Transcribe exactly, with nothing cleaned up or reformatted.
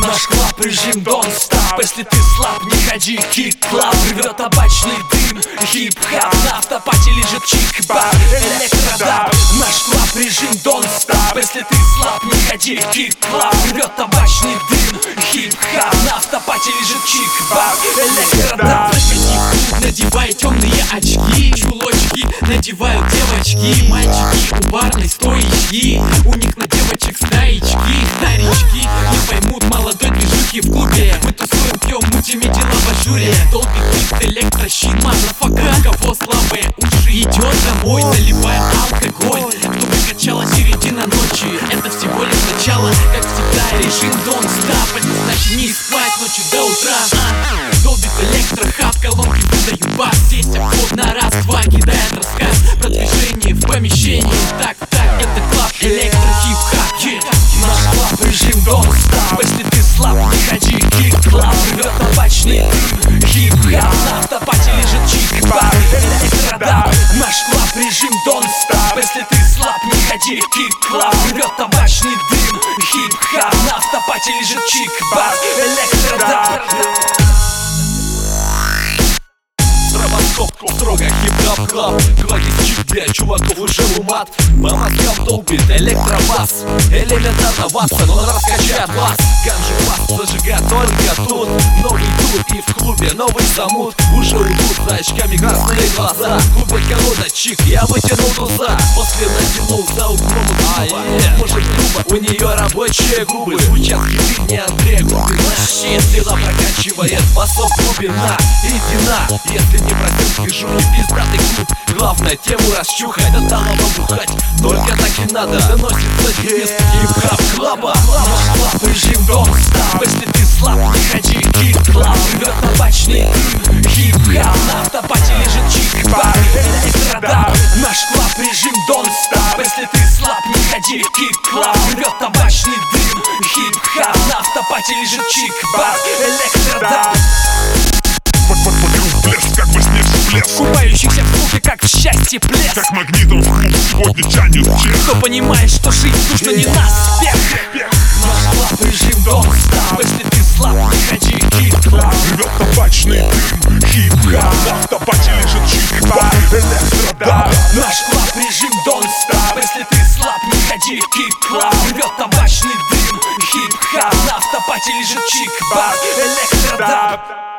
Наш клаб режим don't stop. Если ты слаб, не ходи, кик-клаб. Рвет табачный дым, хип-хап. На автопате лежит чик-бар, электродаб. Наш клаб режим don't stop. Если ты слаб, не ходи, кик-клаб. Рвет табачный дым, хип-хап. На автопате лежит чик-бар, электродаб. Надевай темные очки, чулочки надевают девочки. Мальчики у барной стоечки, у них на девочек стаечки. Старички не поймут молодой движухи в клубе. Мы тусуем, пьем, мутим и дела в ажуре. Долбит бит, электрощит, мазафака. Кого слабые уши, идет домой. Заливаем алкоголь, чтобы качала середина ночи. Это всего лишь начало, как всегда, режим don't stop. Это значит не спать ночью до утра. а, Долбит электрохаб, колонки выдают бас. Здесь обход на раз-два кидает рассказ про движение в помещении. Так, так, это клаб электро-хип-хап. yeah. Наш клаб режим don't stop. Если ты слаб, не ходи, кик-клаб. Рвет табачный дым, хип-хап. На автопате лежит чик-бар, электродаб. Наш клаб режим don't stop. Если ты слаб, не ходи, кик-клаб. Рвет табачный дым, хип-хап. На автопате лежит чик-бар, электродаб. Стробоскоп, строго хип-хоп клаб. Кладет чип для чуваков уже умат. По мозгам долбит электробас. Элементарно ватса, но он раскачает вас. Ганжи вас зажигает только тут. Новый тур и в клубе новый замут. Уже уйдут за очками красные глаза. В клубе колода чик, я вытянул глаза. После натянул за углом угла. Может грубо, у нее рабочие губы. Звучат хиты не Андрея Губина. Тела прокачивает басов глубина. Идина, если не просил движухи, пиздатый клуб. Главное тему расчухать, до талого бухать. Только так и надо, доносится девиз хип-хап клаба. Наш клаб режим don't stop. Если ты слаб, не ходи, кик-клаб. Рвет табачный дым, хип-хап. На автопате лежит чик-бар, электродаб. Наш клаб режим don't stop. Если ты слаб, не ходи, кик-клаб. Рвет табачный дым, хип-хап. На автопате лежит чик-бар, электродаб. Вокруг блеск, как во сне всплеск. Купающихся в звуке, как в счастье плеск. Как магнитом в клуб сегодня тянет чех. Кто понимает, что жить нужно не нас всех. Наш клаб режим don't stop. Если ты слаб, не ходи, кик-клаб. Рвет табачный дым, хип-хап. На автопате лежит чик-бар, электродаб. Наш клаб режим don't stop. Если ты слаб, не ходи, кик-клаб. Рвет табачный дым, хип-хап. На автопате лежит чик-бар, электродаб.